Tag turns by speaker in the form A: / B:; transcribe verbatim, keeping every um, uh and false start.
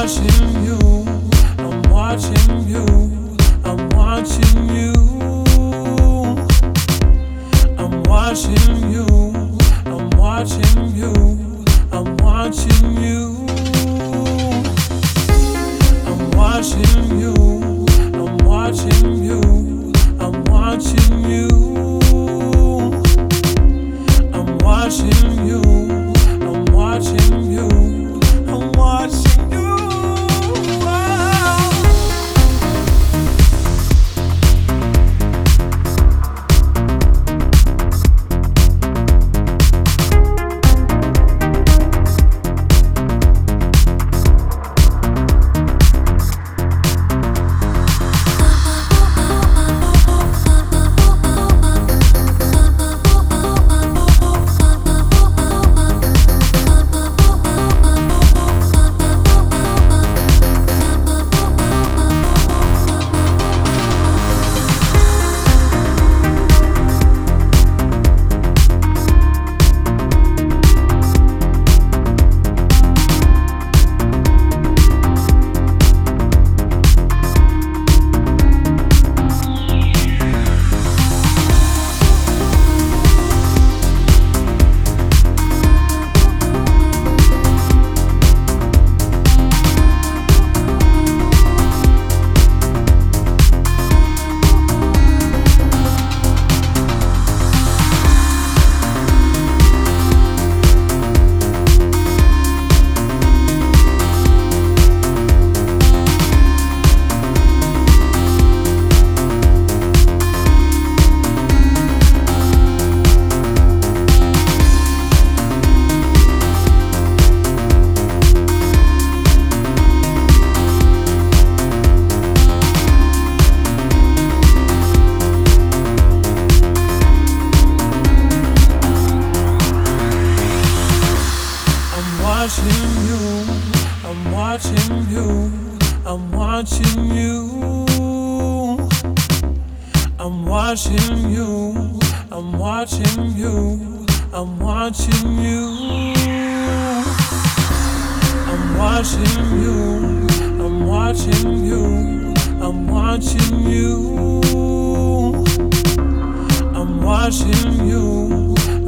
A: watching you, I'm watching you, I'm watching you. I'm watching you, I'm watching you, I'm watching you. I'm watching you, I'm watching you, I'm watching you. I'm watching you, I'm watching you, I'm watching you. Watching you, I'm watching you, I'm watching you. I'm watching you, I'm watching you, I'm watching you. I'm watching you, I'm watching you, I'm watching you. I'm watching you,